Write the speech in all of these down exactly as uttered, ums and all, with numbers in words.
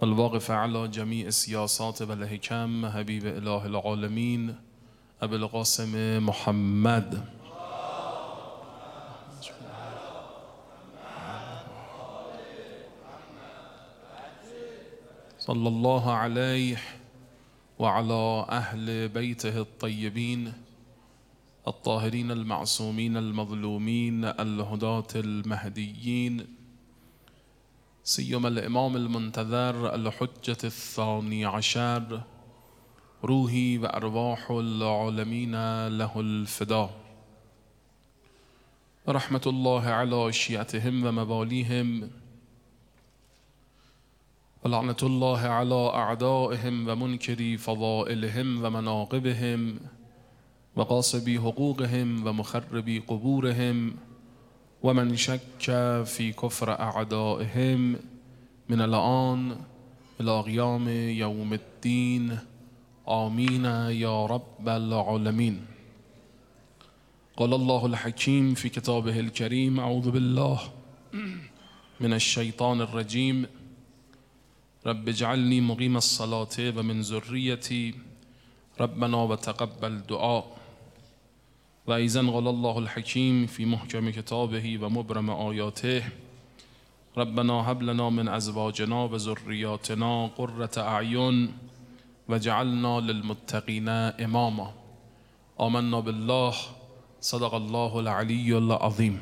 الواقف على جميع السياسات والحكم حبيب إله العالمين أبي القاسم محمد صلى الله عليه وعلى أهل بيته الطيبين الطاهرين المعصومين المظلومين الهداة المهديين، سيما الإمام المنتظر الحجة الثاني عشر روحي وأرواح العالمين له الفداء، رحمة الله على شيعتهم ومواليهم، ولعنة الله على أعدائهم ومنكري فضائلهم ومناقبهم وغاصبي حقوقهم ومخربي قبورهم ومن شك في كفر أعدائهم من الآن إلى قيام يوم الدين، آمين يا رب العالمين. قال الله الحكيم في كتابه الكريم: أعوذ بالله من الشيطان الرجيم، رب اجعلني مقيم الصلاة ومن ذريتي ربنا وتقبل دعاء. وأيضا قال الله الحكيم في محكم كتابه ومبرم آياته: ربنا هب لنا من أزواجنا وذرياتنا قرة أعين وجعلنا للمتقين إماما. آمنا بالله، صدق الله العلي العظيم.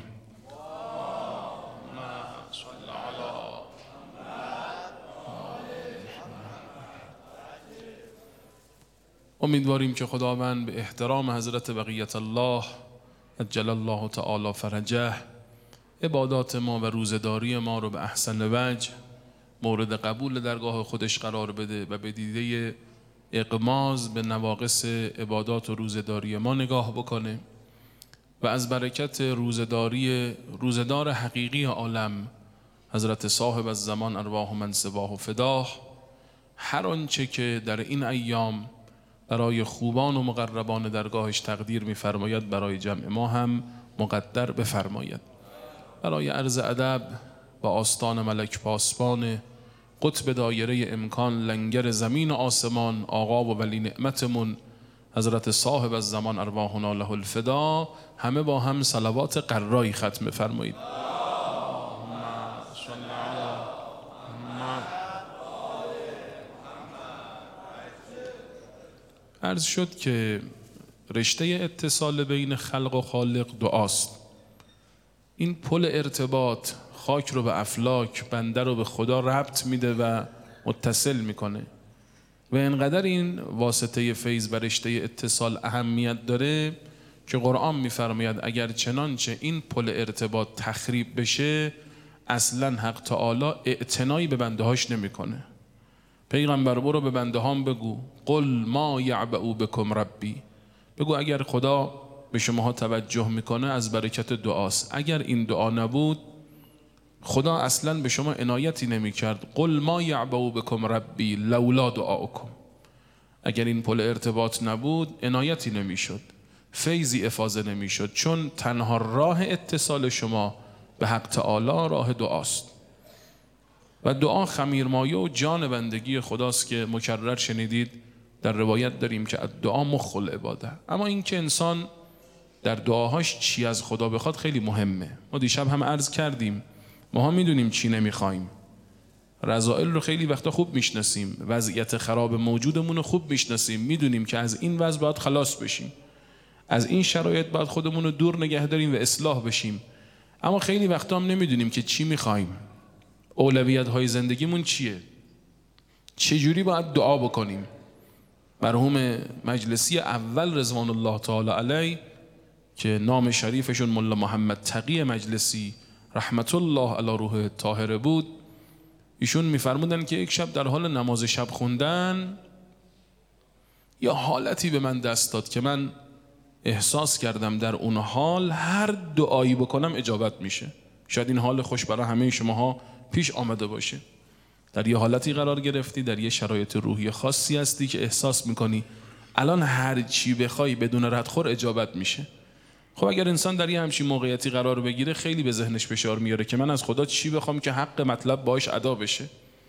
امیدواریم که خداوند به احترام حضرت بقیت الله عجل الله تعالی فرجه عبادات ما و روزداری ما رو به احسن وجه مورد قبول درگاه خودش قرار بده و به دیده اغماض به نواقص عبادات و روزداری ما نگاه بکنه و از برکت روزداری روزدار حقیقی عالم حضرت صاحب الزمان ارواح من سواه و فداه هر آنچه که در این ایام برای خوبان و مقربان درگاهش تقدیر می‌فرماید برای جمع ما هم مقدر بفرماید. برای عرض ادب و آستان ملک پاسبان قطب دایره امکان لنگر زمین و آسمان آقا و ولی نعمتمون حضرت صاحب الزمان ارواحنا له الفدا، همه با هم صلوات قرایی ختم بفرمایید. عرض شد که رشته اتصال بین خلق و خالق دعاست. این پل ارتباط خاک رو به افلاک، بنده رو به خدا ربط میده و متصل میکنه و انقدر این واسطه فیض و رشته اتصال اهمیت داره که قرآن میفرماید اگر چنانچه این پل ارتباط تخریب بشه اصلا حق تعالی اعتنایی به بنده هاش نمیکنه. پیغمبر برو به بنده هام بگو قل ما یعبأ بکم ربی، بگو اگر خدا به شماها توجه میکنه از برکت دعاست، اگر این دعا نبود خدا اصلا به شما عنایتی نمیکرد. قل ما یعبأ بکم ربی لولا دعاؤکم، اگر این پل ارتباط نبود عنایتی نمیشد، فیضی افاضه نمیشد، چون تنها راه اتصال شما به حق تعالی راه دعاست و دعا خمیرمایه و جان بندگی خداست که مکرر شنیدید در روایت داریم که دعا مخ العباده. اما این که انسان در دعاهاش چی از خدا بخواد خیلی مهمه. ما دیشب هم عرض کردیم ما هم میدونیم چی نمیخوایم، رذائل رو خیلی وقتا خوب میشناسیم، وضعیت خراب موجودمون رو خوب میشناسیم، میدونیم که از این وضع باید خلاص بشیم، از این شرایط باید خودمون رو دور نگه داریم و اصلاح بشیم، اما خیلی وقتا هم نمیدونیم که چی میخوایم، اولویت های زندگیمون چیه، چجوری باید دعا بکنیم. مرحوم مجلسی اول رضوان الله تعالی علیه که نام شریفشون ملا محمد تقی مجلسی رحمت الله علی روح طاهره بود، ایشون میفرمودن که یک شب در حال نماز شب خوندن یا حالتی به من دست داد که من احساس کردم در اون حال هر دعایی بکنم اجابت میشه. شاید این حال خوش برای همه شماها پیش آمده باشه، در یه حالتی قرار گرفتی، در یه شرایط روحی خاصی هستی که احساس میکنی الان هر چی بخوای بدون ردخور اجابت میشه. خب اگر انسان در یه همچین موقعیتی قرار بگیره خیلی به ذهنش فشار میاره که من از خدا چی بخوام که حق مطلب باش ادا بشه.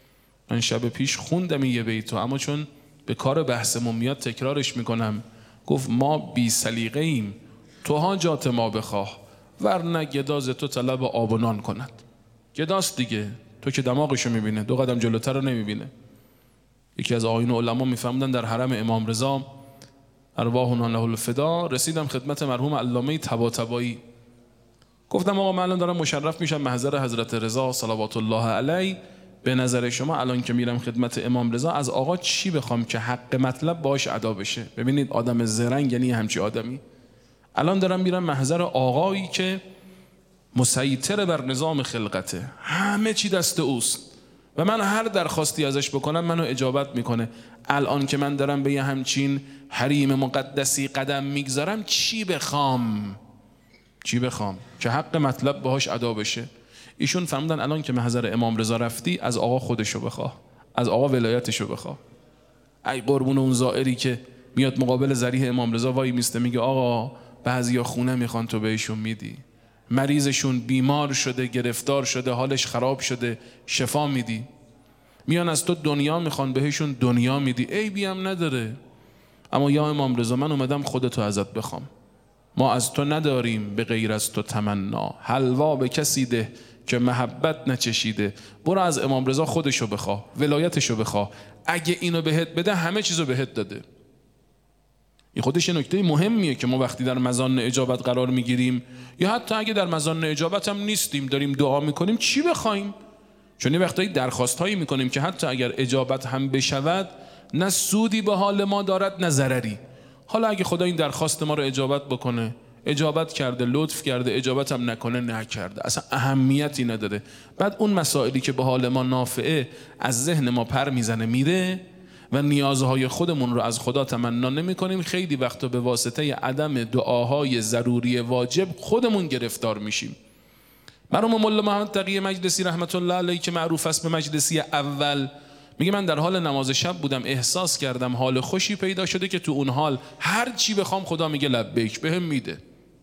من شب پیش خوندم یه بیتو، اما چون به کار بحثمون میاد تکرارش میکنم. گفت ما بی سلیقه ایم، تو حاجات ما بخواه، ورنه گداز تو طلب آب و نان کند. گداست دیگه، تو که دماغشو میبینه، دو قدم جلوتر رو نمیبینه. یکی از آیین علما میفهمدن در حرم امام رضا ارواحنا له الفدا، رسیدم خدمت مرحوم علامه طباطبایی، گفتم آقا من الان دارم مشرف میشم محضر حضرت رضا صلوات الله علیه، به نظر شما الان که میرم خدمت امام رضا از آقا چی بخوام که حق مطلب باش ادا بشه؟ ببینید آدم زرنگ یعنی همچی آدمی. الان دارم میرم محضر آقایی که مسیطر بر نظام خلقته، همه چی دست اوست و من هر درخواستی ازش بکنم منو اجابت میکنه. الان که من دارم به یه همچین حریم مقدسی قدم میگذارم، چی بخوام؟ چی بخوام که حق مطلب باهاش ادا بشه؟ ایشون فهمیدن الان که محضر امام رضا رفتی، از آقا خودشو بخواه، از آقا ولایتشو بخواه. ای قربون اون زائری که میاد مقابل ضریح امام رضا وای میسته میگه آقا بعضیا خونه میخوان تو بهشون میدی، مریضشون بیمار شده، گرفتار شده، حالش خراب شده، شفا میدی. میان از تو دنیا میخوان، بهشون دنیا میدی، عیبی هم نداره. اما یا امام رضا من اومدم خودتو ازت بخوام، ما از تو نداریم به غیر از تو تمنا، حلوا به کسی ده که محبت نچشیده. برو از امام رضا خودشو بخواه، ولایتشو بخواه، اگه اینو بهت بده همه چیزو بهت داده. این خودش یه نکته مهمیه که ما وقتی در مزان اجابت قرار میگیریم یا حتی اگه در مزان اجابت هم نیستیم داریم دعا میکنیم، چی بخوایم؟ چون یه وقتایی درخواست هایی میکنیم که حتی اگر اجابت هم بشود نه سودی به حال ما دارد نه ضرری. حالا اگه خدا این درخواست ما رو اجابت بکنه، اجابت کرده، لطف کرده، اجابت هم نکنه، نکرده، اصلا اهمیتی نداره. بعد اون مسائلی که به حال ما نافعه از ذهن ما پر میزنه میره و نیازهای خودمون رو از خدا تمنا نمی کنیم. خیلی وقتا به واسطه عدم دعاهای ضروری واجب خودمون گرفتار میشیم. مرحوم مولا محمد تقی مجلسی رحمت الله علیه که معروف است به مجلسی اول، میگه من در حال نماز شب بودم، احساس کردم حال خوشی پیدا شده که تو اون حال هر چی بخوام خدا میگه لبیک بهم میده.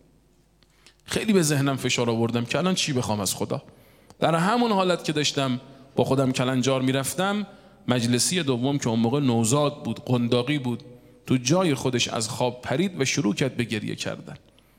خیلی به ذهنم فشار آوردم که الان چی بخوام از خدا. در همون حالت که داشتم با خودم کلنجار میرفتم، مجلسی دوم که اون موقع نوزاد بود، قنداقی بود، تو جای خودش از خواب پرید و شروع کرد به گریه کردن.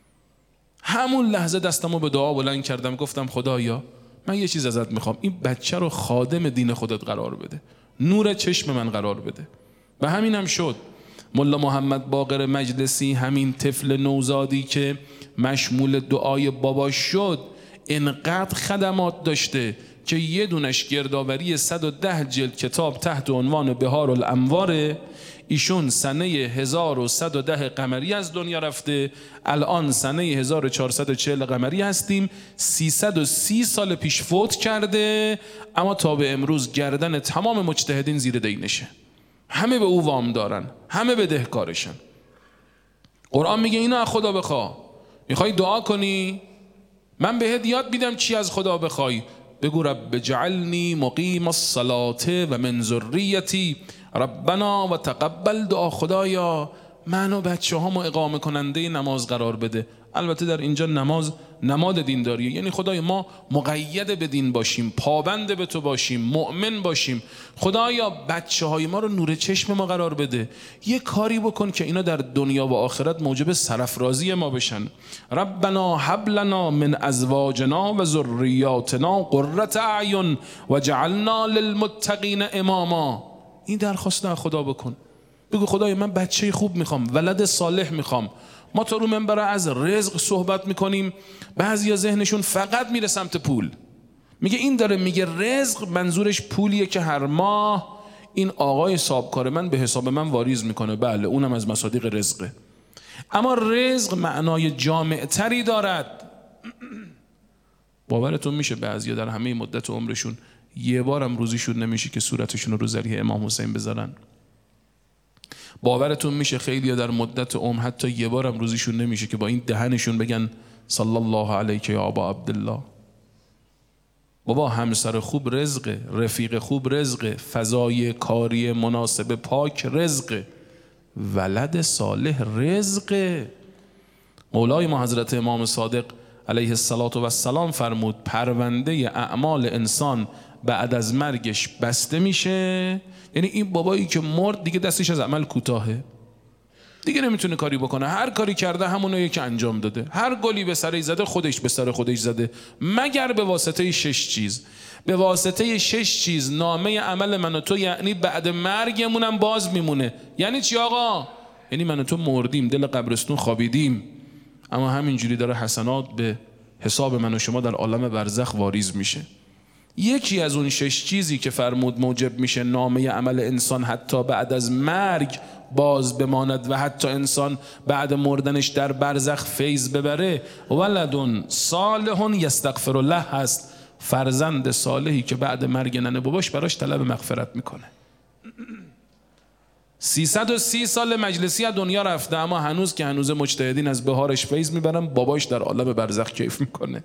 همون لحظه دستمو به دعا بلند کردم، گفتم خدایا من یه چیز ازت میخوام، این بچه رو خادم دین خودت قرار بده، نور چشم من قرار بده. و همین هم شد. مولا محمد باقر مجلسی، همین طفل نوزادی که مشمول دعای بابا شد، انقدر خدمات داشته که یه دونش گردآوری صد و ده جلد کتاب تحت عنوان بهار الانواره. ایشون سنه هزار و صد و ده قمری از دنیا رفته، الان سنه هزار و چهارصد و چهل قمری هستیم، سیصد و سی سال پیش فوت کرده، اما تا به امروز گردن تمام مجتهدین زیر دینشه. همه به او وام دارن، همه بدهکارشن. قرآن میگه اینو از خدا بخوا. میخوای دعا کنی؟ من بهت یاد میدم چی از خدا بخوای. بگو رب جعلنی مقیم الصلاة و من ذریتی ربنا و تقبل دعا. خدایا منو بچه هامو اقامه کننده نماز قرار بده. البته در اینجا نماز نماد دینداریه، یعنی خدای ما مقید به دین باشیم، پابند به تو باشیم، مؤمن باشیم. خدایا بچه های ما رو نور چشم ما قرار بده. یه کاری بکن که اینا در دنیا و آخرت موجب سرافرازی ما بشن. ربنا هب لنا من ازواجنا و ذریاتنا قرة اعین وجعلنا للمتقین اماما. این درخواست از خدا بکن. بگو خدای من بچه خوب میخوام، ولد صالح میخوام. ما تا رو منبر از رزق صحبت میکنیم، بعضیا ذهنشون فقط میره سمت پول. میگه این داره میگه رزق منظورش پولیه که هر ماه این آقای صاحبکار من به حساب من واریز میکنه. بله اونم از مصادیق رزقه، اما رزق معنای جامع تری دارد. باورتون میشه بعضیا در همه مدت عمرشون یه بارم روزیشون نمیشه که صورتشون رو رو ضریح امام حسین بذارن. باورتون میشه خیلی در مدت عمر حتی یه بارم روزیشون نمیشه که با این دهنشون بگن صلی الله علیک یا ابا عبدالله. بابا همسر خوب رزقه، رفیق خوب رزقه، فضای کاری مناسب پاک رزقه، ولد صالح رزقه. مولای ما حضرت امام صادق علیه الصلاة و السلام فرمود پرونده اعمال انسان بعد از مرگش بسته میشه. یعنی این بابایی که مرد دیگه دستش از عمل کوتاهه، دیگه نمیتونه کاری بکنه، هر کاری کرده همونایی که انجام داده، هر گلی به سرش زده خودش به سر خودش زده، مگر به واسطه شش چیز. به واسطه شش چیز نامه عمل من و تو، یعنی بعد مرگمونم باز میمونه. یعنی چی آقا؟ یعنی من و تو مردیم، دل قبرستون خوابیدیم، اما همینجوری داره حسنات به حساب من و شما در عالم برزخ واریز میشه. یکی از اون شش چیزی که فرمود موجب میشه نامه عمل انسان حتی بعد از مرگ باز بماند و حتی انسان بعد مردنش در برزخ فیض ببره، ولد صالح یستغفر الله هست، فرزند صالحی که بعد مرگ ننه باباش براش طلب مغفرت میکنه. سیصد و سی سال مجلسی از دنیا رفته، اما هنوز که هنوز مجتهدین از بهارش فیض میبرن، باباش در عالم برزخ کیف میکنه.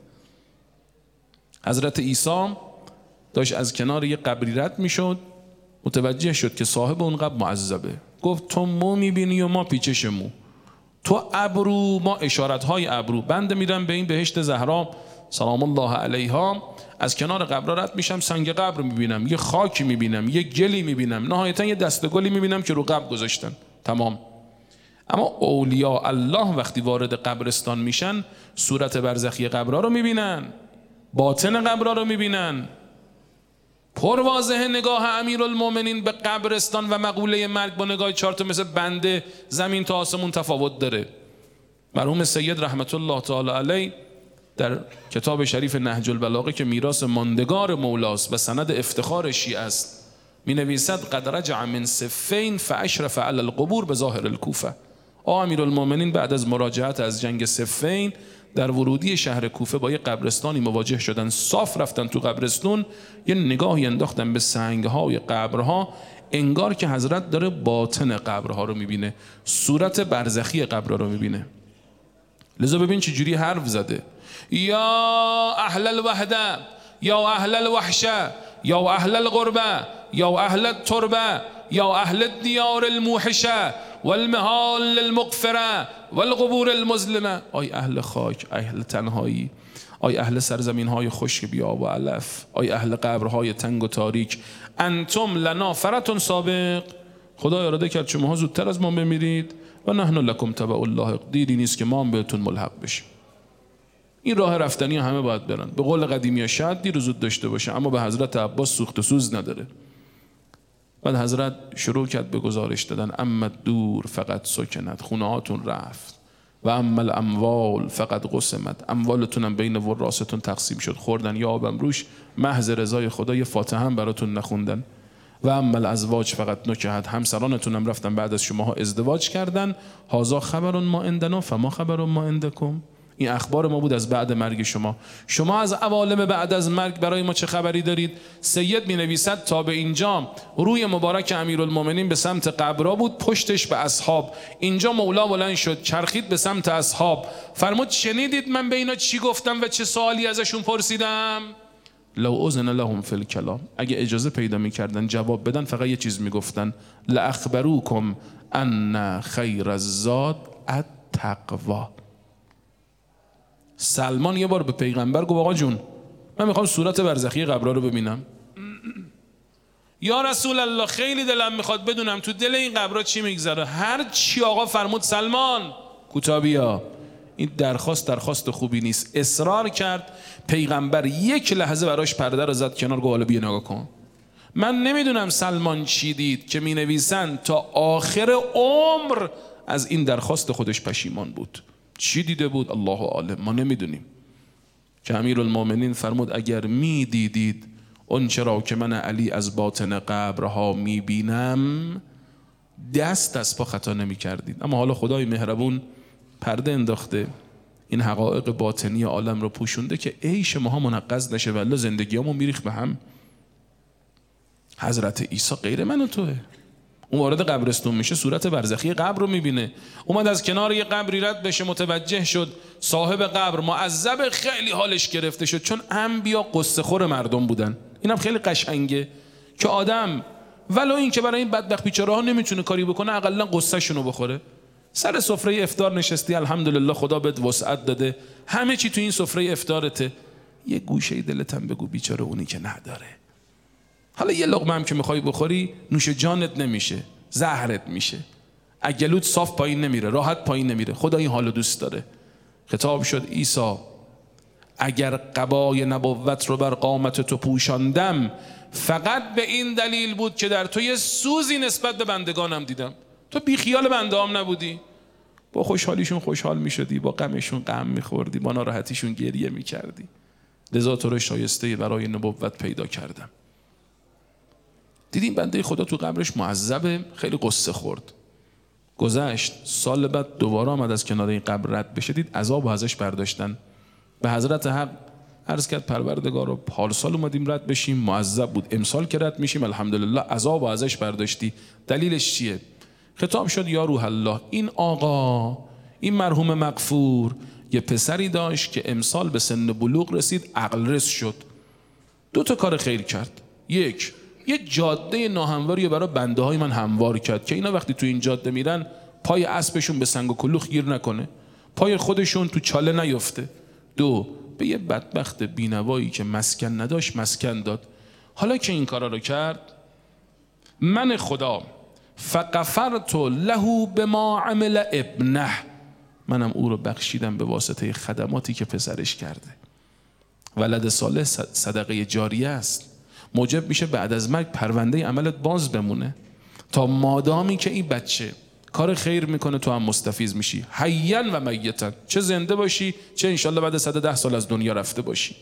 حضرت عیسی داشت از کنار یه قبری رد میشد، متوجه شد که صاحب اون قبر معذبه. گفت تو مو میبینی و ما پیچش مو، تو ابرو ما اشارتهای ابرو. بنده میرم به این بهشت زهرا سلام الله علیها، از کنار قبر رد میشم، سنگ قبر میبینم، یه خاکی میبینم، یه گلی میبینم، نهایتا یه دسته گلی میبینم که رو قبر گذاشتن. تمام. اما اولیاء الله وقتی وارد قبرستان میشن صورت برزخی قبرها رو میبینن، باطن قبرها رو میبینن. پر واضح نگاه امیرالمومنین به قبرستان و مقوله مرگ با نگاه چارت مثل بنده زمین تا آسمون تفاوت داره. مرحوم سید رحمت الله تعالی علیه در کتاب شریف نهج البلاغه که میراث ماندگار مولاست و سند افتخار شیعه است می نویسد قد رجع من صفین فاشرف علی القبور به ظاهر الکوفه. آقا امیرالمومنین بعد از مراجعت از جنگ صفین در ورودی شهر کوفه با یه قبرستانی مواجه شدن، صاف رفتن تو قبرستون، یه نگاهی انداختن به سنگ‌های قبرها، انگار که حضرت داره باطن قبرها رو میبینه، صورت برزخی قبرها رو میبینه. لذا ببین چه جوری حرف زده: یا اهل الوحده، یا اهل الوحشه، یا اهل الغربه، یا اهل التربه، یا اهل الدیار الموحشه والمهال المغفره والقبور المظلمه. آی اهل خاک، اهل تنهایی، آی اهل سرزمین های خشک بیاب و علف، آی اهل قبرهای تنگ و تاریک، انتم لنا فرتون سابق. خدا اراده کرد شما زودتر از ما بمیرید و نحن لکم تبع الله، دیری نیست که ما هم بهتون ملحق بشیم. این راه رفتنی همه باید برن. به قول قدیمی شاید دیر و زود داشته باشه، اما به حضرت عباس سوخت و سوز نداره. بعد حضرت شروع کرد به گزارش دادن: اما دور فقط سکند، خونه هاتون رفت، و اما الاموال فقط قسمت، اموالتونم بین وراثتون تقسیم شد، خوردن یا آبم روش، محض رضای خدا یه فاتحه هم براتون نخوندن. و اما الازواج فقط نکهت، همسرانتونم رفتن بعد از شماها ازدواج کردن، هازا خبر ما عندنا فما خبر ما عندکم. این اخبار ما بود از بعد مرگ شما. شما از عوالم بعد از مرگ برای ما چه خبری دارید؟ سید می نویسد تا به اینجا روی مبارک امیرالمومنین به سمت قبرها بود، پشتش به اصحاب. اینجا مولا بلند شد، چرخید به سمت اصحاب، فرمود شنیدید من به اینا چی گفتم و چه سوالی ازشون پرسیدم؟ لو اذن لهم فی الکلام، اگه اجازه پیدا میکردن جواب بدن فقط یه چیز میگفتن: لاخبروکم ان خیر الزاد التقوا. سلمان یه بار به پیغمبر گفت: آقا جون من میخوام صورت برزخی قبرها رو ببینم. یا رسول الله خیلی دلم میخواد بدونم تو دل این قبرها چی میگذره. هر چی آقا فرمود سلمان کوتابیا. این درخواست درخواست خوبی نیست. اصرار کرد. پیغمبر یک لحظه براش پرده رو زد کنار، گفت: حالا بیا نگاه کن. من نمیدونم سلمان چی دید که مینویسن تا آخر عمر از این درخواست خودش پشیمان بود. چی دیده بود؟ الله عالم، ما نمیدونیم. که امیرالمومنین فرمود اگر میدیدید اون چرا که من علی از باطن قبرها میبینم، دست از پا خطا نمی کردید. اما حالا خدای مهربون پرده انداخته، این حقایق باطنی عالم رو پوشونده که عیش ماها منقض نشه، والله زندگیامون میریخت به هم. حضرت عیسی غیر من و توه. اون وارد قبرستون میشه، صورت برزخی قبر رو میبینه. اومد از کنار یه قبری رد بشه، متوجه شد صاحب قبر معذب، خیلی حالش گرفته شد، چون انبیا قصه خور مردم بودن. اینم خیلی قشنگه که آدم ولو این که برای این بدبخت بیچاره ها نمیتونه کاری بکنه، اقلا قصه شونو بخوره. سر سفره افطار نشستی، الحمدلله خدا بهت وسعت داده، همه چی تو این سفره افطارته، یه گوشه دلت هم بگو بیچاره اونی که نداره. حالا یه لقمه هم که میخوای بخوری نوش جانت نمیشه، زهرت میشه. عگلوت صاف پایین نمیره، راحت پایین نمیره. خدا این حالو دوست داره. خطاب شد عیسی اگر قبای نبوت رو بر قامت تو پوشاندم فقط به این دلیل بود که در تو یه سوزی نسبت به بندگانم دیدم. تو بی خیال بنده هم نبودی، با خوشحالیشون خوشحال میشدی، با غمشون غم میخوردی، با ناراحتیشون گریه میکردی. لذا تو رو شایسته برای نبوت پیدا کردم. دیدیم بنده خدا تو قبرش معذبه، خیلی قصه خورد. گذشت سال بعد دوباره آمد از کنار این قبر رد بشه، دید عذاب ازش برداشتن. به حضرت حق عرض کرد پروردگارا پارسال اومدیم رد بشیم معذب بود، امسال که رد میشیم الحمدلله عذاب ازش برداشتی، دلیلش چیه؟ خطاب شد یا روح الله این آقا این مرحوم مغفور یه پسری داشت که امسال به سن بلوغ رسید، عقل رس شد، دو تا کار خیر کرد. یک، یه جاده ناهمواری برای بنده های من هموار کرد که اینا وقتی تو این جاده میرن پای اسبشون به سنگ و کلوخ گیر نکنه، پای خودشون تو چاله نیفته. دو، به یه بدبخت بینوایی که مسکن نداشت مسکن داد. حالا که این کارا رو کرد، من خدا فغفرت له بما عمل ابنه، منم او رو بخشیدم به واسطه خدماتی که پسرش کرده. ولد صالح صدقه جاریه است، موجب میشه بعد از مرگ پرونده عملت باز بمونه تا مادامی که این بچه کار خیر میکنه تو هم مستفیض میشی، حیاً و میتاً، چه زنده باشی چه انشالله بعد صد و ده سال از دنیا رفته باشی.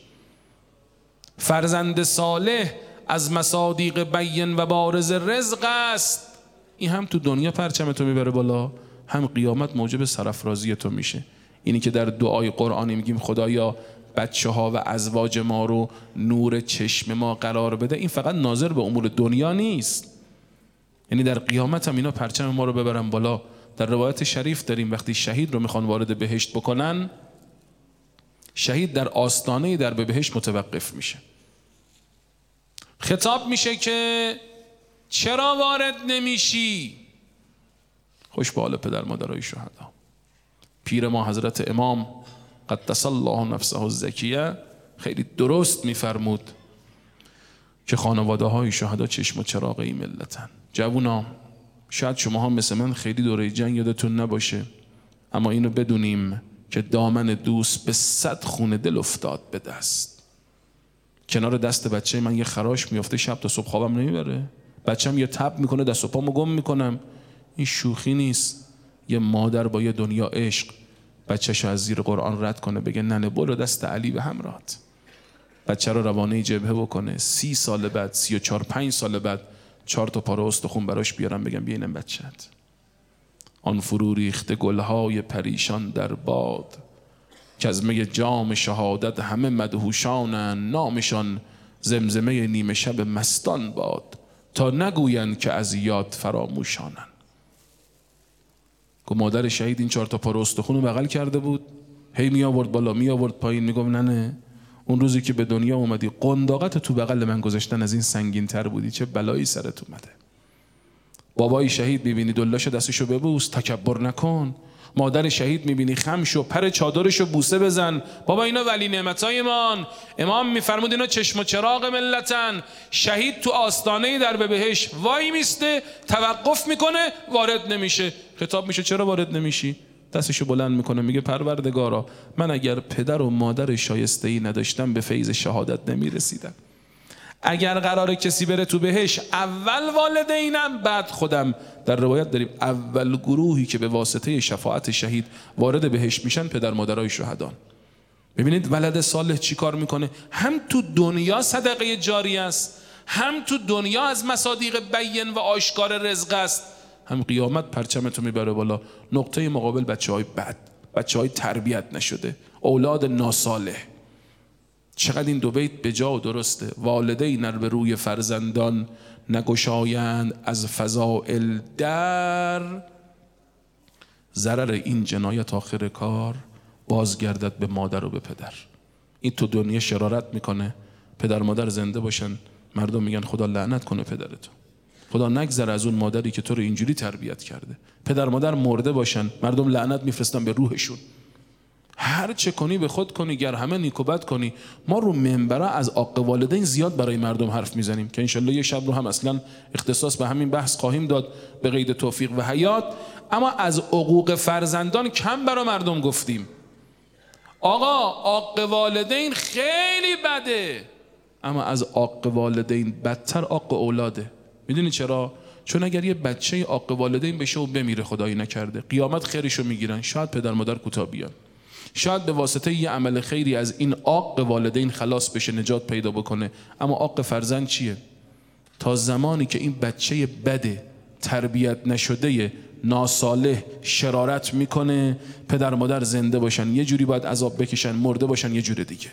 فرزند صالح از مصادیق بین و بارز رزق است، این هم تو دنیا پرچم تو میبره بالا، هم قیامت موجب سرافرازی تو میشه. اینی که در دعای قرآنی میگیم خدایا بچه ها و ازواج ما رو نور چشم ما قرار بده، این فقط ناظر به امور دنیا نیست، یعنی در قیامت هم اینا پرچم ما رو ببرن بالا. در روایت شریف داریم وقتی شهید رو میخوان وارد بهشت بکنن، شهید در آستانه در به بهشت متوقف میشه، خطاب میشه که چرا وارد نمیشی؟ خوش به حال پدر مادرای شهدا. پیر ما حضرت امام قدس الله نفسه الزکیه خیلی درست میفرمود که خانواده های شهدا چشم و چراغ این ملتن. جوونا شاید شما ها مثل من خیلی دوره جنگ یادتون نباشه، اما اینو بدونیم که دامن دوست به صد خون دل افتاد به دست. کنار دست بچه من یه خراش میافته شب تا صبح خوابم نمیبره، بچه‌م یه تب میکنه دست و پامو گم میکنم. این شوخی نیست. یه مادر با یه دنیا عشق بچه‌شو از زیر قرآن رد کنه بگه ننه برو دست علی به همراهت، بچه رو روانه جبهه بکنه، سی سال بعد سی و چار پنج سال بعد چهار تا پاره استخون براش بیارم بگم بیا اینم بچه‌ت. آن فرو ریخته گلهای پریشان در باد که از می جام شهادت همه مدهوشانن، نامشان زمزمه نیمه شب مستان باد تا نگویند که از یاد فراموشانن. که مادر شهید این چهار تا پاره استخون رو بغل کرده بود، هی می آورد بالا می آورد پایین، میگم نه نه اون روزی که به دنیا اومدی قنداقت تو بغل من گذاشتن از این سنگین تر بودی، چه بلایی سرت اومده. بابای شهید میبینی دلاشو دستشو ببوس، تکبر نکن. مادر شهید میبینی خم شو، پر چادرشو بوسه بزن. بابا اینا ولی نعمتای مان. امام میفرمود اینا چشم و چراغ ملتن. شهید تو آستانه در به بهشت وای میسته، توقف میکنه، وارد نمیشه. خطاب میشه چرا وارد نمیشی؟ دستشو بلند میکنه میگه پروردگارا من اگر پدر و مادر شایسته‌ای نداشتم به فیض شهادت نمیرسیدم. اگر قراره کسی بره تو بهش اول والدینم بعد خودم. در روایت داریم اول گروهی که به واسطه شفاعت شهید وارد بهش میشن پدر مادرای شهدان. ببینید ولد صالح چی کار میکنه؟ هم تو دنیا صدقه جاری است، هم تو دنیا از مصادیق بین و آشکار رزق است، هم قیامت پرچمتو میبره بالا. نقطه مقابل بچه های بد، بچه های تربیت نشده، اولاد ناصالح. چقدر این دو بیت به جا و درسته. والدین ار به روی فرزندان نگشایند از فضائل در، ضرر این جنایت آخر کار بازگردد به مادر و به پدر. این تو دنیا شرارت میکنه، پدر مادر زنده باشن مردم میگن خدا لعنت کنه پدرتو، خدا نگذره از اون مادری که تو رو اینجوری تربیت کرده. پدر مادر مرده باشن مردم لعنت میفرستن به روحشون. هر چه کنی به خود کنی، گر همه نیک و بد کنی. ما رو منبرا از حق والدین زیاد برای مردم حرف میزنیم که انشالله یه شب رو هم اصلا اختصاص به همین بحث خواهیم داد به قید توفیق و حیات. اما از حقوق فرزندان کم برای مردم گفتیم. آقا حق والدین خیلی بده، اما از حق والدین بدتر حق اولاده. میدونی چرا؟ چون اگر یه بچه حق والدین بشه و بمیره خدایی نکرده، قیامت خیرشو میگیرن، شاید پدر مادر کوتاه بیان، شاید به واسطه یه عمل خیری از این حق والدین خلاص بشه، نجات پیدا بکنه. اما حق فرزند چیه؟ تا زمانی که این بچه بده، تربیت نشده، ناصالح شرارت میکنه، پدر مادر زنده باشن یه جوری باید عذاب بکشن، مرده باشن یه جور دیگه.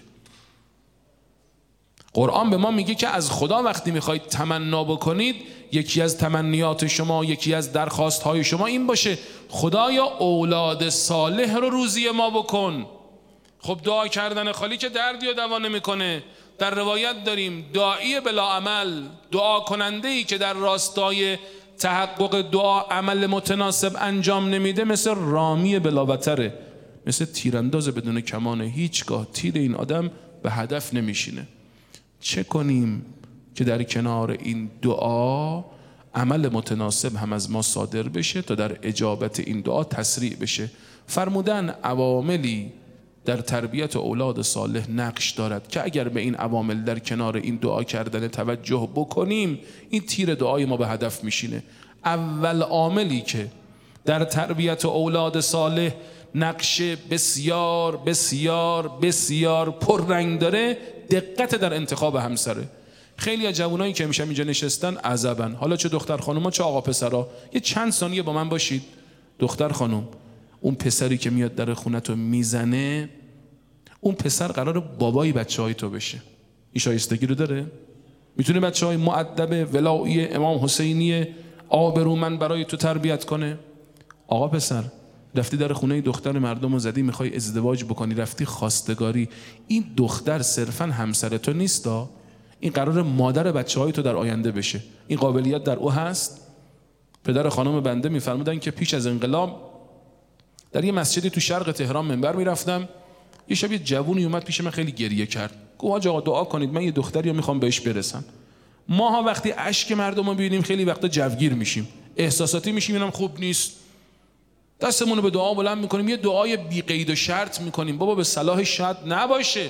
قرآن به ما میگه که از خدا وقتی میخواید تمنا بکنید، یکی از تمنیات شما، یکی از درخواست های شما این باشه خدایا اولاد صالح رو روزی ما بکن. خب دعا کردن خالی که دردی رو دوا نمیکنه. در روایت داریم داعی بلا عمل، دعا کننده ای که در راستای تحقق دعا عمل متناسب انجام نمیده، مثل رامی بلاوتره، مثل تیرانداز بدون کمانه، هیچگاه تیر این آدم به هدف نمیشینه. چه کنیم که در کنار این دعا عمل متناسب هم از ما صادر بشه تا در اجابت این دعا تسریع بشه؟ فرمودن عواملی در تربیت اولاد صالح نقش دارد که اگر به این عوامل در کنار این دعا کردن توجه بکنیم، این تیر دعای ما به هدف میشینه. اول عاملی که در تربیت اولاد صالح نقش بسیار بسیار بسیار پررنگ داره، دقت در انتخاب همسره. خیلی از جوانایی که میشن اینجا نشستن عذابن، حالا چه دختر خانوما چه آقا پسرا، یه چند ثانیه با من باشید. دختر خانم، اون پسری که میاد در خونتو میزنه، اون پسر قراره بابای بچهای تو بشه. این شایستگی رو داره؟ میتونه بچهای مؤدب ولایی امام حسینی آبرومند برای تو تربیت کنه؟ آقا پسر، رفتی در خونه دختر مردم رو زدی، میخوای ازدواج بکنی، رفتی خواستگاری، این دختر صرفا همسر تو نیستا، این قرار مادر بچهای تو در آینده بشه. این قابلیت در او هست؟ پدر خانم بنده میفرمودن که پیش از انقلاب در یه مسجدی تو شرق تهران منبر میرفتم، یه شب یه جوونی اومد پیش من، خیلی گریه کرد، گفت آقا دعا کنید من یه دختری رو میخوام بهش برسم. ماها وقتی اشک مردم رو ببینیم خیلی وقتا جوگیر میشیم، احساساتی میشیم، اینم خوب نیست، دستمون رو به دعا بلند میکنیم، یه دعای بی قید و شرط میکنیم، بابا به صلاح شاید نباشه.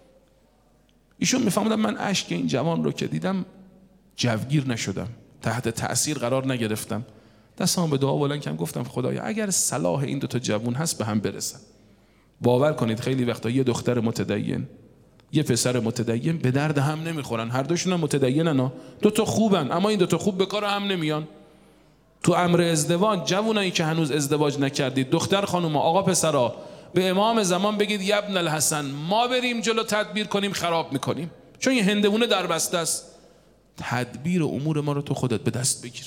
ایشون میفهمدن من اشک این جوان رو که دیدم جوگیر نشدم، تحت تأثیر قرار نگرفتم، دستم به دعا بلند کردم، گفتم خدایا اگر صلاح این دو تا جوان هست به هم برسن. باور کنید خیلی وقتا یه دختر متدین یه پسر متدین به درد هم نمیخورن، هر دوشون هم متدینن ها، دو تا خوبن، اما این دو تا خوب به کار هم نمیان. تو امر ازدواج، جوانایی که هنوز ازدواج نکردید، دختر خانوما، آقا پسرا، به امام زمان بگید یا ابن الحسن، ما بریم جلو تدبیر کنیم خراب میکنیم، چون یه هندوونه در بسته است. تدبیر امور ما رو تو خودت به دست بگیر.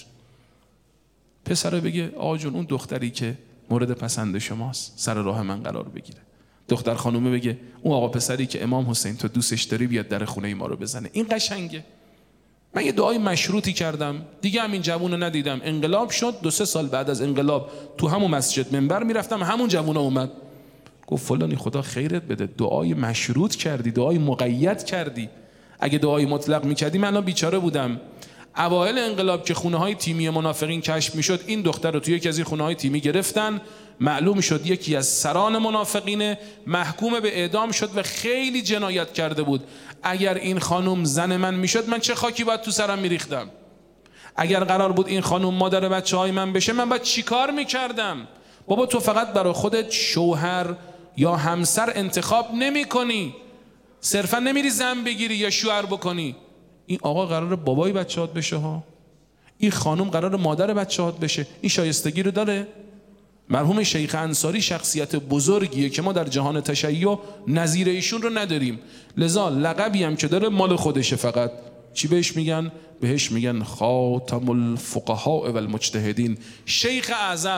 پسره بگه آقا جون اون دختری که مورد پسند شماست سر راه من قرار بگیره. دختر خانومه بگه اون آقا پسری که امام حسین تو دوستش داری بیاد در خونه ما رو بزنه. این قشنگه. من یه دعای مشروطی کردم، دیگه هم این جوون رو ندیدم. انقلاب شد، دو سه سال بعد از انقلاب تو همون مسجد منبر میرفتم، همون جوون اومد گفت فلانی خدا خیرت بده، دعای مشروط کردی، دعای مقید کردی، اگه دعای مطلق میکردی من الان بیچاره بودم. اوایل انقلاب که خونه های تیمی منافقین کشف میشد، این دختر رو توی یکی از این خونه های تیمی گرفتن، معلوم شد یکی از سران منافقین، محکوم به اعدام شد و خیلی جنایت کرده بود. اگر این خانم زن من میشد، من چه خاکی باید تو سرم میریختم؟ اگر قرار بود این خانم مادر بچه های من بشه، من باید چی کار میکردم؟ بابا تو فقط برای خودت شوهر یا همسر انتخاب نمی کنی، صرفا نمیری زن بگیری یا شوهر بکنی. این آقا قراره بابای بچه‌هات بشه ها، این خانم قراره مادر بچه‌هات بشه. این شایستگی رو داره؟ مرحوم شیخ انصاری شخصیت بزرگیه که ما در جهان تشیع نظیر ایشون رو نداریم، لذا لقبی هم که داره مال خودشه. فقط چی بهش میگن؟ بهش میگن خاتم الفقهاء و المجتهدین، شیخ اعظم.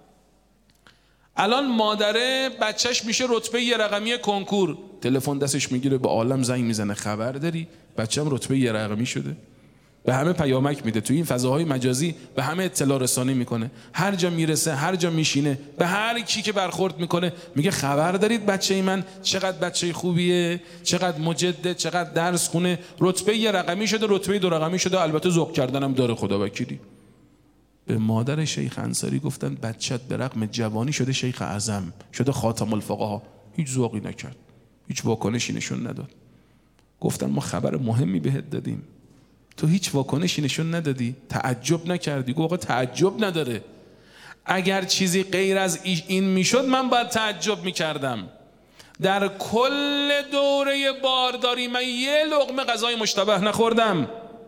الان مادره بچهش میشه رتبه یه رقمی کنکور، تلفن دستش میگیره به عالم زنگ میزنه خبر داری بچه‌م رتبه یه رقمی شده. به همه پیامک میده، توی این فضاهای مجازی به همه اطلاع رسانی میکنه، هر جا میرسه، هر جا میشینه، به هر کی که برخورد میکنه میگه خبر دارید بچه من چقدر بچه خوبیه، چقدر مجده، چقدر درس خونه، رتبه یه رقمی شده، رتبه دو رقمی شده، البته ذوق کردنم داره خدا وکیلی. به مادر شیخ انصاری گفتن بچت به رغم جوانی شده شیخ اعظم، شده خاتم الفقها، هیچ ذوقی نکرد، هیچ واکنشی نشون نداد. گفتن ما خبر مهمی بهت دادیم، تو هیچ واکنشی نشون ندادی، تعجب نکردی. گفت آقا تعجب نداره، اگر چیزی غیر از این میشد من باید تعجب میکردم. در کل دوره بارداری من یه لقمه غذای مشتبه نخوردم،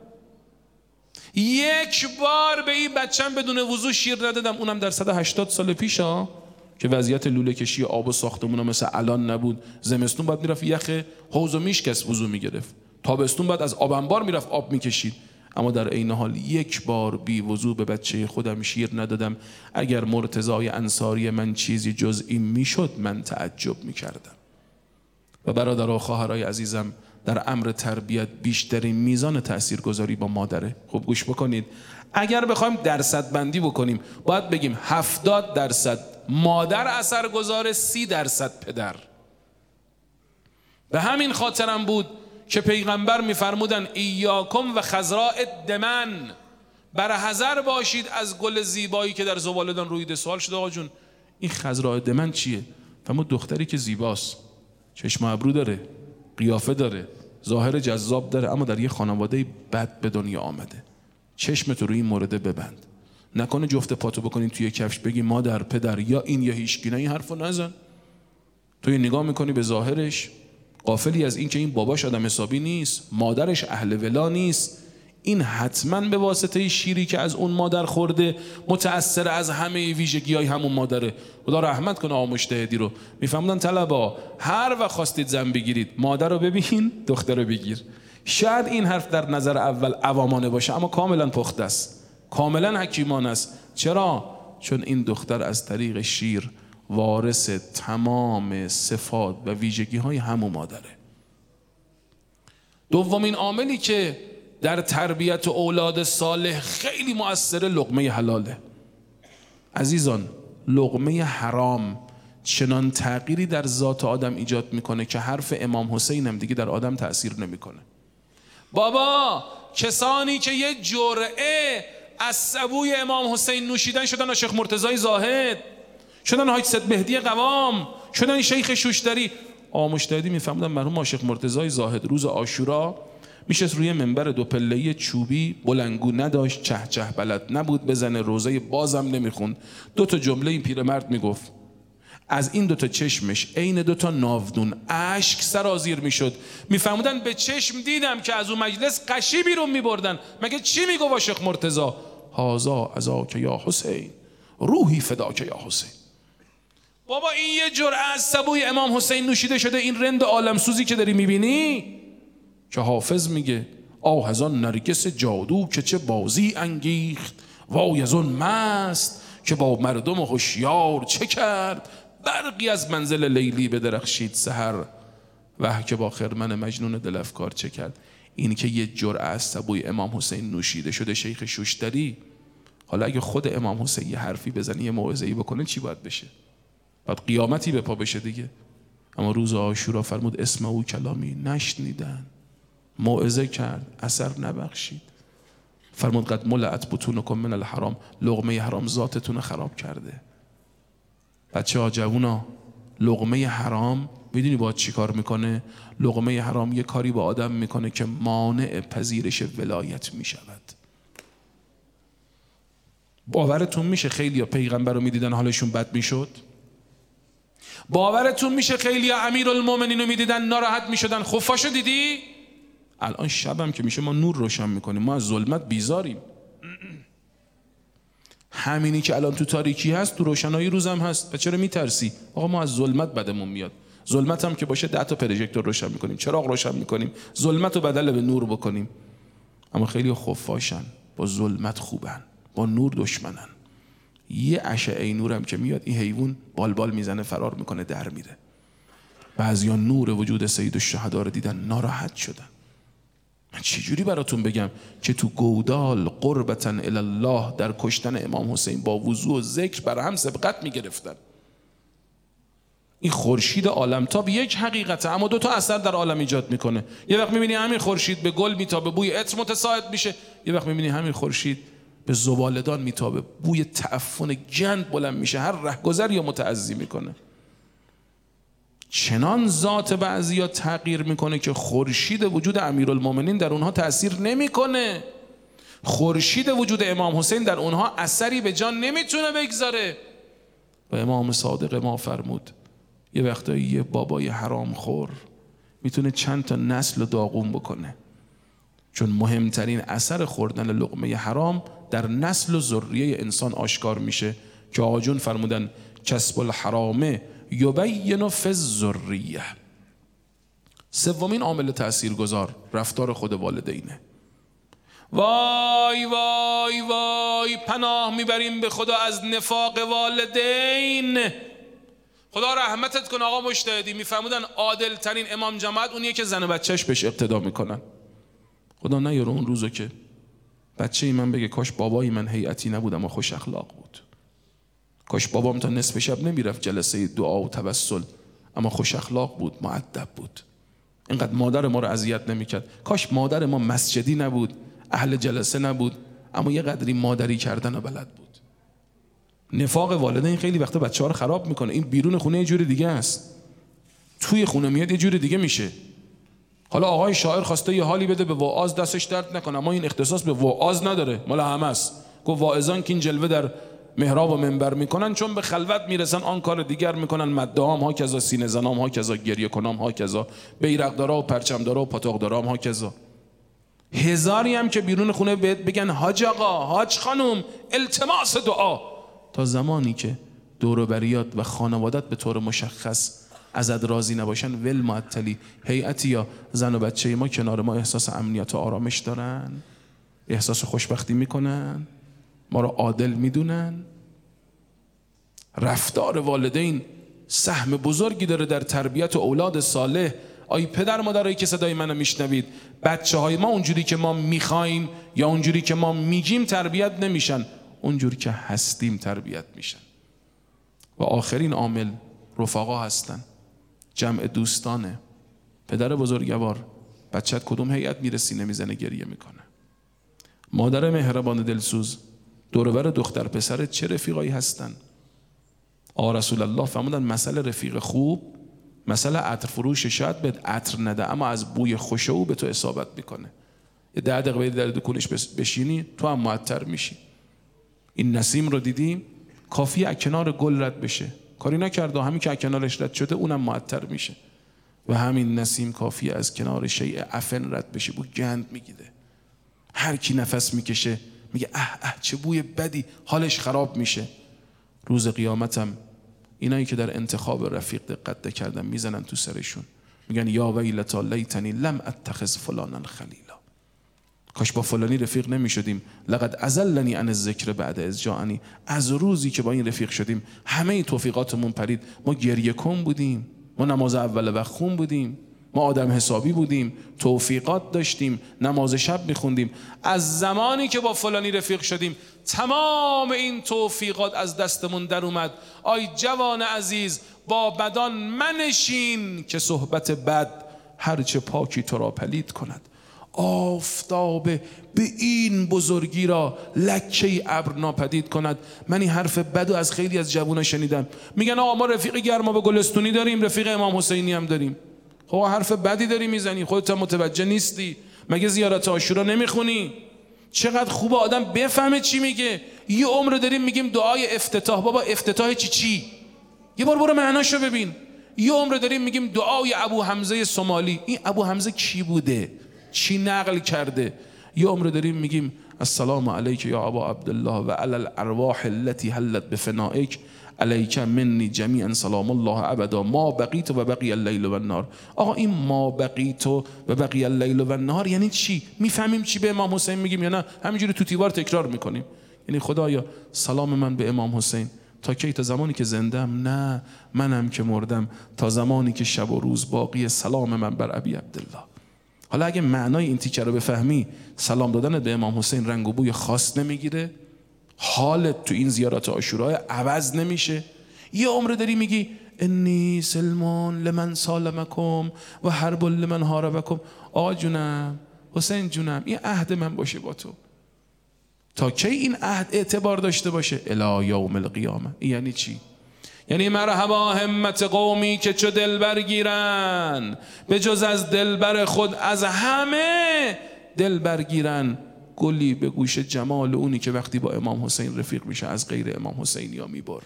یک بار به این بچم بدون وضو شیر ندادم، اونم در صد و هشتاد سال پیش ها که وضعیت لوله کشی آب و ساختمون مثل الان نبود. زمستون باید میرفت یخ حوض و میشکست وضو میگرفت، تابستون بعد از آب انبار میرفت آب میکشید. اما در عین حال یک بار بی وضو به بچه خودم شیر ندادم. اگر مرتضای انصاری من چیزی جز این میشد من تعجب میکردم. و برادر و خواهرای عزیزم، در امر تربیت بیشترین میزان تاثیرگذاری با مادره. خوب گوش بکنید، اگر بخوایم درصد بندی بکنیم باید بگیم هفتاد درصد مادر اثرگذاره، سی درصد پدر. به همین خاطرم بود که پیغمبر میفرمودن ایاکم و خضراء الدمن، برحذر باشید از گل زیبایی که در زبالدان رویده. سوال شد آقا جون این خضراء الدمن چیه؟ فرمود دختری که زیباست، چشم ابرو داره، قیافه داره، ظاهر جذاب داره، اما در یه خانواده بد به دنیا آمده. چشمت رو این مورد ببند، نکنه جفت پاتو بکنین توی کفش بگی مادر پدر یا این یا هیچکی. نه، این حرفو نزن. تو یه نگاه میکنی به ظاهرش، غافلی از این که این باباش آدم حسابی نیست، مادرش اهل ولا نیست. این حتما به واسطه شیری که از اون مادر خورده متأثر از همه ویژگی‌های همون مادره. خدا رحمت کنه آقا مجتهدی رو. میفهمودن طلبا هر وقت خواستید زن بگیرید مادر رو ببین دختر رو بگیر. شاید این حرف در نظر اول عوامانه باشه اما کاملا پخته است، کاملا حکیمانه است. چرا؟ چون این دختر از طریق شیر وارث تمام صفات و ویژگی‌های همون مادره. دومین عاملی که در تربیت اولاد صالح خیلی مؤثر لقمه حلاله. عزیزان، لقمه حرام چنان تغییری در ذات آدم ایجاد میکنه که حرف امام حسین هم دیگه در آدم تأثیر نمیکنه. بابا کسانی که یه جرعه از سبوی امام حسین نوشیدن شدن شیخ مرتضای زاهد، شدن حاج سید مهدی قوام، شدن شیخ شوشتری. آقا مجتهدی میفهمدن مرحوم شیخ مرتضای زاهد روز عاشورا میشه روی منبر دو پله‌ای چوبی، بلنگو نداشت، چه چه بلد نبود بزنه، روزه بازم نمیخوند. دو تا جمله این پیرمرد میگفت، از این دو تا چشمش عین دو تا ناودون اشک سرازیر میشد. میفهمودن به چشم دیدم که از اون مجلس قشی بیرون میبردن. مگه چی میگو شیخ مرتضی؟ هازا ازاک یا حسین، روحی فداک یا حسین. بابا این یه جرعه از سبوی امام حسین نوشیده شده، این رند عالم سوزی که داری میبینی که حافظ میگه آه از آن نرگس جادو که چه بازی انگیخت، وای از آن مست که با مردم هوشیار چه کرد، برقی از منزل لیلی بدرخشید سحر، وه که با خرمن مجنون دل افکار چه کرد. این که یه جرعه از سبوی امام حسین نوشیده شده شیخ شوشتری. حالا اگه خود امام حسین یه حرفی بزنه، یه موعظه‌ای بکنه، چی باید بشه؟ باید قیامتی به پا بشه دیگه. اما روز عاشورا فرمود اسم او کلامی، نشنیدن. موعظه کرد، اثر نبخشید. فرمود قد ملعت بطونکم من الحرام، لقمه حرام ذاتتون خراب کرده. بچه ها، جوونا، لقمه حرام میدونی باید چی کار میکنه؟ لقمه حرام یه کاری با آدم میکنه که مانع پذیرش ولایت میشود. باورتون میشه خیلی ها پیغمبر رو میدیدن حالشون بد میشد؟ باورتون میشه خیلی ها امیرالمومنین رو میدیدن ناراحت میشدن؟ خفاشو دیدی؟ الان شبم که میشه ما نور روشن میکنیم، ما از ظلمت بیزاریم. همینی که الان تو تاریکی هست تو روشنایی روزم هست. و چرا میترسی؟ آقا ما از ظلمت بدمون میاد. ظلمت هم که باشه ده تا پروژکتور روشن میکنیم، چراغ روشن میکنیم، ظلمت رو بدل به نور بکنیم. اما خیلی خفاشن، با ظلمت خوبن، با نور دشمنن. یه اشعه نورم که میاد این حیوان بالبال میزنه فرار میکنه در میره. بعضیا نور وجود سید الشهدا رو دیدن ناراحت شدن. من چجوری براتون بگم که تو گودال قربتا الی الله در کشتن امام حسین با وضوع و ذکر بر هم سبقت میگرفتن. این خورشید عالمتاب یک حقیقته، اما دو تا اثر در عالم ایجاد میکنه. یه وقت میبینی همین خورشید به گل میتابه، بوی عطر متساعد میشه. یه وقت میبینی همین خورشید به زبالدان میتابه، بوی تعفن گند بلند میشه، هر رهگذر یا متعزی میکنه. چنان ذات بعضیا تغییر میکنه که خورشید وجود امیرالمومنین در اونها تأثیر نمیکنه. خورشید وجود امام حسین در اونها اثری به جان نمیتونه بگذاره. و امام صادق ما فرمود یه وقتایی یه بابای حرام خور میتونه چند تا نسل داغون بکنه، چون مهمترین اثر خوردن لقمه حرام در نسل و ذریه انسان آشکار میشه که آجون فرمودن کسب الحرام یبین فی الذریه. سومین عامل تاثیرگذار رفتار خود والدینه. وای وای وای پناه میبریم به خدا از نفاق والدین. خدا رحمتت کن آقا مجتهدی، میفهمودن عادل ترین امام جماعت اونیه که زن و بچهش بهش اقتدا میکنن. خدا نیاره اون روزو که بچه ای من بگه کاش بابای من هیئتی نبود اما خوش اخلاق بود، کاش بابام تا نصف شب نمیرفت جلسه دعا و توسل اما خوش اخلاق بود، مؤدب بود، اینقدر مادر ما رو اذیت نمیکرد، کاش مادر ما مسجدی نبود، اهل جلسه نبود اما یه قدری مادری کردن و بلد بود. نفاق والدین خیلی وقتا بچه‌ها رو خراب میکنه. این بیرون خونه یه جور دیگه است، توی خونه میاد یه جور دیگه میشه. حالا آقای شاعر خواسته یه حالی بده به واعظ دستش درد نکنه، اما این اختصاص به واعظ نداره، مال همه است. گفت واعظان که این جلوه در محراب و منبر میکنن چون به خلوت میرسن آن کار دیگر میکنن، مدام ها کذا، سینه زنام ها کذا، گریه کنام ها کذا، بیرقدارا و پرچمدارا و پاتاقدارام ها کذا. هزاری هم که بیرون خونه بهت بگن حاج آقا، حاج خانم، التماس دعا، تا زمانی که دور و بریات و خانوادت به طور مشخص ازت راضی نباشن ول معطلی. هیئتی یا زن و بچه ما کنار ما احساس امنیت و آرامش دارن، احساس خوشبختی میکنن، ما رو عادل میدونن. رفتار والدین سهم بزرگی داره در تربیت اولاد صالح. آی پدر مادرایی که صدای منو میشنوید، بچه های ما اونجوری که ما میخوایم یا اونجوری که ما میگیم تربیت نمیشن، اونجوری که هستیم تربیت میشن. و آخرین عامل رفقا هستن، جمع دوستانه. پدر بزرگوار، بچت کدوم هیئت میره سینه میزنه گریه میکنه. مادر مهربان دلسوز، دور و بر دختر پسر چه رفیقایی هستن. آقا رسول الله فرمودن مثل رفیق خوب مثل عطر فروش، شاید به عطر نده اما از بوی خوش او به تو اصابت میکنه. یه ده دقیقه در دکونش بشینی تو هم معطر میشی. این نسیم رو دیدیم کافی از کنار گل رد بشه، کاری نکرده، همین که از کنارش رد شده اونم معطر میشه. و همین نسیم کافی از کنار شیء عفن رد بشه، بو گند میگیره. هر کی نفس میکشه میگه اه اه چه بوی بدی، حالش خراب میشه. روز قیامتم اینایی که در انتخاب رفیق دقت کردن میزنن تو سرشون، میگن یا ویلتا لیتنی لم اتخذ فلانا خلیلا. کاش با فلانی رفیق نمیشدیم، لقد اضلنی عن الذکر بعد اذ جاءنی. از روزی که با این رفیق شدیم همه توفیقاتمون پرید. ما گریه کن بودیم، ما نماز اول وقت خون بودیم، ما آدم حسابی بودیم، توفیقات داشتیم، نماز شب میخوندیم. از زمانی که با فلانی رفیق شدیم تمام این توفیقات از دستمون در اومد. آی جوان عزیز، با بدان منشین که صحبت بد هرچه پاکی تو را پلید کند. آفتاب به این بزرگی را لکه ابر ناپدید کند. من این حرف بدو از خیلی از جوونا شنیدم، میگن آقا ما رفیق گرما به گلستونی داریم، رفیق امام حسینی هم داریم. خب حرف بدی داری میزنی، خودت متوجه نیستی؟ مگه زیارت عاشورا نمیخونی؟ چقدر خوبه آدم بفهمه چی میگه. یه عمر داریم میگیم دعای افتتاح، بابا افتتاح چی چی؟ یه بار برو معناشو ببین. یه عمر داریم میگیم دعای ابو حمزه سومالی، این ابو حمزه کی بوده؟ چی نقل کرده؟ یه عمر داریم میگیم السلام علیک یا ابا عبدالله و علی الارواح التي حلت بفنائک علیک منی جمیعا سلام الله ابدا ما بقیت و بقی اللیل و النهار. آقا این ما بقیت و بقی اللیل و النهار یعنی چی؟ میفهمیم چی به امام حسین میگیم یا نه همینجوری تو دیوار تکرار میکنیم؟ یعنی خدایا سلام من به امام حسین تا کی؟ تا زمانی که زندم؟ نه، منم که مردم تا زمانی که شب و روز باقی، سلام من بر ابی عبدالله. حالا اگه معنای این تیکه رو بفهمی، سلام دادن به امام حسین رنگ و بوی خاص نمیگیره، حالت تو این زیارت عاشورا عوض نمیشه. یه عمر داری میگی انی سلمان لمن سالمکم و حرب لمن حاربکم. آقا جونم، حسین جونم، این عهد من باشه با تو. تا کی این عهد اعتبار داشته باشه؟ الی یوم القیامه. یعنی چی؟ یعنی مرحبا همت قومی که چو دلبر گیرن، به جز از دلبر خود از همه دلبر گیرن. گلی به گوش جمال اونی که وقتی با امام حسین رفیق میشه از غیر امام حسین یا میبره.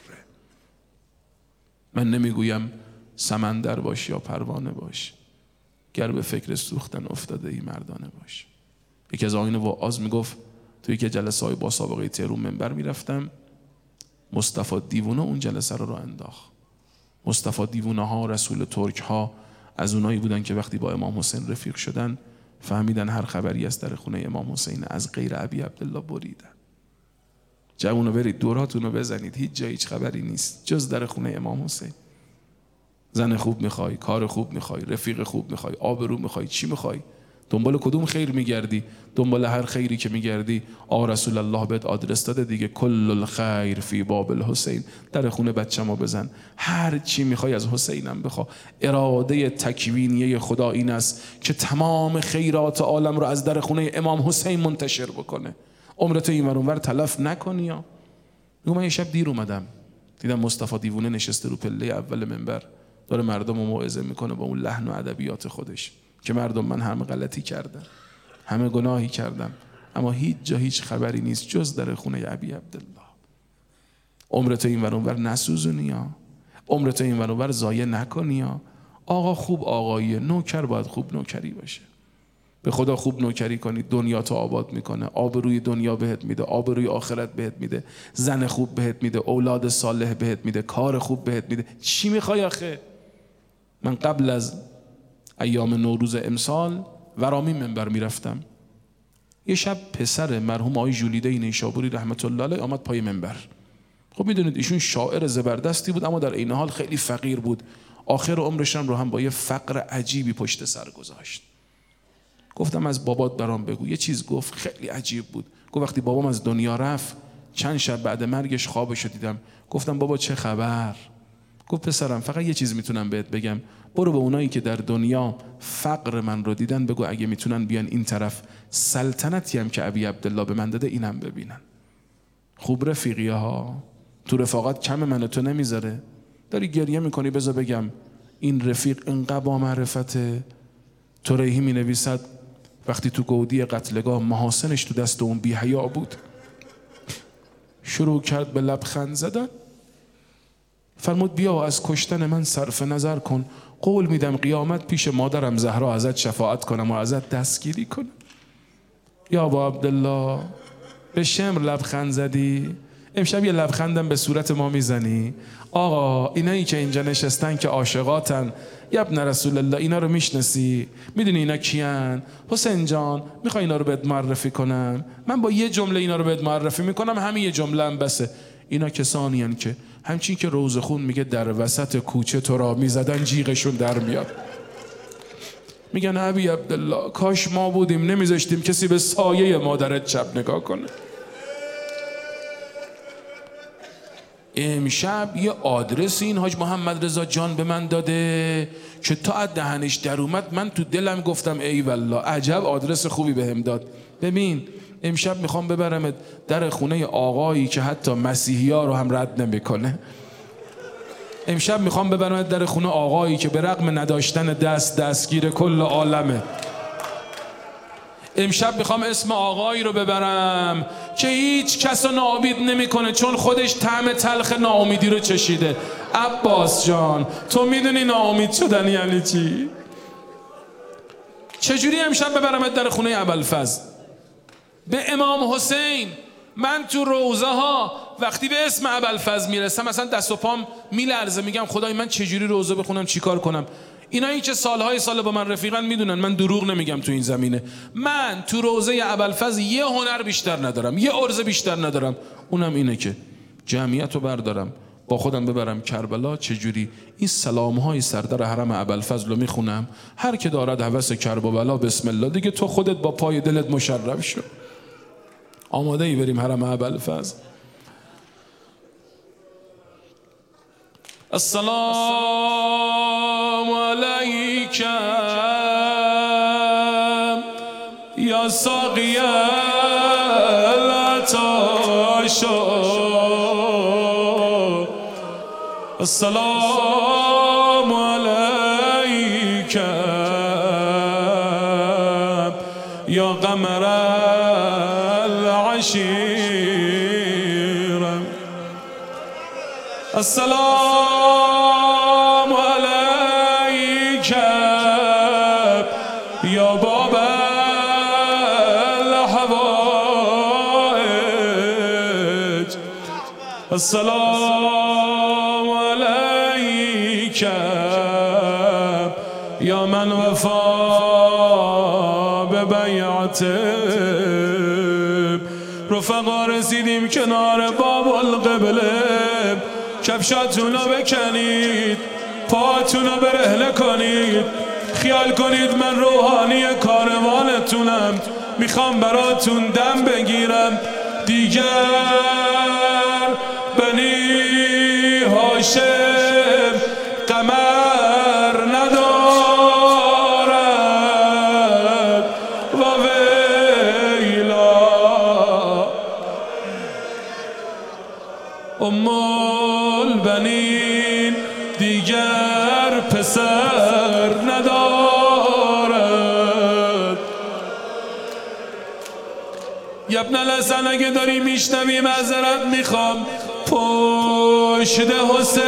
من نمیگویم سمندر باش یا پروانه باش، گر به فکر سوختن افتاده ای مردانه باش. یکی از آیین وعاظ میگفت توی که جلسه های با سابقه تهران منبر میرفتم، مصطفی دیوونه اون جلسه رو راه انداخت. مصطفی دیوونه ها، رسول ترک ها، از اونایی بودن که وقتی با امام حسین رفیق شدن فهمیدن هر خبری از در خونه امام حسین از غیر ابی عبدالله بریدن. جوونا برید دوراتون رو بزنید، هیچ جایی هیچ خبری نیست جز در خونه امام حسین. زن خوب میخوای، کار خوب میخوای، رفیق خوب میخوای، آبرو میخوای، چی میخوای؟ دنبال کدوم خیر میگردی؟ دنبال هر خیری که میگردی آقا رسول الله بهت آدرس داده دیگه، کل الخیر فی باب الحسین. در خونه بچه‌مو بزن، هر چی میخوای از حسینم بخوا. اراده تکوینیه خدا این است که تمام خیرات عالم رو از در خونه امام حسین منتشر بکنه. عمرتو این ور اون ور تلف نکنی. یا من یه شب دیر اومدم، دیدم مصطفی دیوونه نشسته رو پله اول منبر داره مردم رو موعظه میکنه با اون لحن و ادبیات خودش که مردم من همه غلطی کردم، همه گناهی کردم، اما هیچ جا هیچ خبری نیست جز در خونه ابی عبدالله. عمرتو این ور اون ور نسوزونی، یا عمرتو این ور اون ور ضایع نکنی. یا آقا خوب آقاییه، نوکر باید خوب نوکری باشه. به خدا خوب نوکری کنی دنیا تو آباد میکنه، آبروی دنیا بهت میده، آبروی آخرت بهت میده، زن خوب بهت میده، اولاد صالح بهت میده، کار خوب بهت میده. چی میخوای آخه؟ من قبل از ایام نوروز امسال ورامی منبر میرفتم، یه شب پسر مرحوم آقای جولیده نیشابوری رحمت الله علیه آمد پای منبر. خب میدونید ایشون شاعر زبردستی بود اما در این حال خیلی فقیر بود. آخر عمرش رو هم با یه فقر عجیبی پشت سر گذاشت. گفتم از بابات برام بگو. یه چیز گفت خیلی عجیب بود. گفت وقتی بابام از دنیا رفت چند شب بعد مرگش خوابش رو دیدم. گفتم بابا چه خبر؟ گفت پسرم فقط یه چیز میتونم بهت بگم، برو به اونایی که در دنیا فقر من رو دیدن بگو اگه میتونن بیان این طرف، سلطنتی هم که ابی عبدالله به من داده اینم ببینن. خوب رفیقی ها، تو رفاقت کم من تو نمیذاره. داری گریه میکنی بذار بگم این رفیق انقدر با معرفته. توریهی می نویسد وقتی تو گودی قتلگاه محاسنش تو دست اون بی حیا بود، شروع کرد به لبخند زدن. فرمود بیا از کشتن من صرف نظر کن، قول میدم قیامت پیش مادرم زهرا ازت شفاعت کنم و ازت دستگیری کنم. یا ابا عبدالله به شمر لبخند زدی، امشب یه لبخندم به صورت ما میزنی. آقا اینایی که اینجا نشستن که عاشقاتن، ابن رسول الله اینا رو میشناسی؟ میدونی اینا کیان؟ حسین جان میخوای اینا رو بهت معرفی کنم؟ من با یه جمله اینا رو بهت معرفی میکنم، همین یه جمله هم بسه. اینا کسانی هن که همچین که روزخون میگه در وسط کوچه تو را میزدن جیغشون در میاد. میگن ابی عبدالله کاش ما بودیم نمیذاشتیم کسی به سایه مادرت چپ نگاه کنه. امشب یه آدرس این حاج محمد رضا جان به من داده که تا از دهنش در اومد من تو دلم گفتم ای والله عجب آدرس خوبی بهم داد. ببین امشب میخوام ببرمت در خونه آقایی که حتی مسیحی ها رو هم رد نمیکنه. امشب میخوام ببرمت در خونه آقایی که به رغم نداشتن دست دستگیر کل عالمه. امشب میخوام اسم آقایی رو ببرم که هیچ کس رو ناامید نمیکنه چون خودش طعم تلخ ناامیدی رو چشیده. عباس جان تو میدونی ناامید شدن یعنی چی؟ چجوری امشب ببرمت در خونه ابوالفضل؟ به امام حسین. من تو روزه ها وقتی به اسم ابوالفضل میرسم مثلا دست و پام میلرزه، میگم خدای من چجوری روزه بخونم چیکار کنم؟ اینایی که سالهای سال با من رفیقن میدونن من دروغ نمیگم تو این زمینه. من تو روزه ابوالفضل یه هنر بیشتر ندارم، یه عرضه بیشتر ندارم، اونم اینه که جمعیت رو بردارم با خودم ببرم کربلا. چجوری؟ این سلام‌های سردر حرم ابوالفضل رو میخونم، هر که دارد هوس کرب و بلا بسم الله، دیگه تو خودت با پای دلت مشرف شو. آماده ای بریم حرم ابوالفضل؟ السلام علیک یا ساقی العطاش، السلام علیک یا قمر العشیر، السلام علیک یا باب الحوائج، السلام علیک یا من وفا به بیعته. رفقا رسیدیم کنار باب القبله، کفشاتونو بکنید، پاتونو برهنه کنید، خیال کنید من روحانی کاروانتونم، میخوام براتون دم بگیرم. دیگر بنی هاشم قمر ندارد و ویلا، ام البنین دیگر پسر ندارد. ابن الحسن اگه داری میشنوی معذرت میخوام، پشت حسین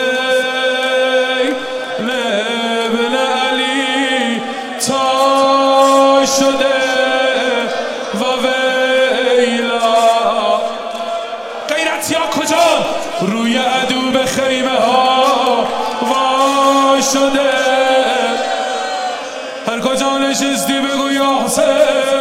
ابن علی تا شده و ویلا. غیرتی ها کجا؟ روی عدو به خیمه ها وا شده. هر کجا نشستی بگو یا حسین.